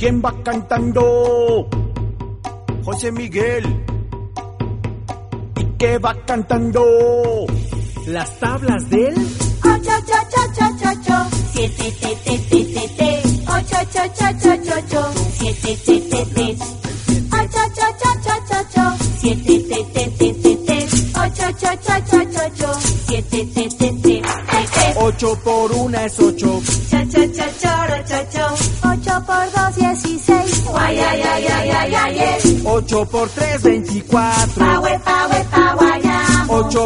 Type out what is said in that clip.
¿Quién va cantando? José Miguel. ¿Y qué va cantando? Las tablas del 8, 7, 8, 7, 7, 8 por 1 es 8. 8 por 2, 16. 8 por 3, 24. 8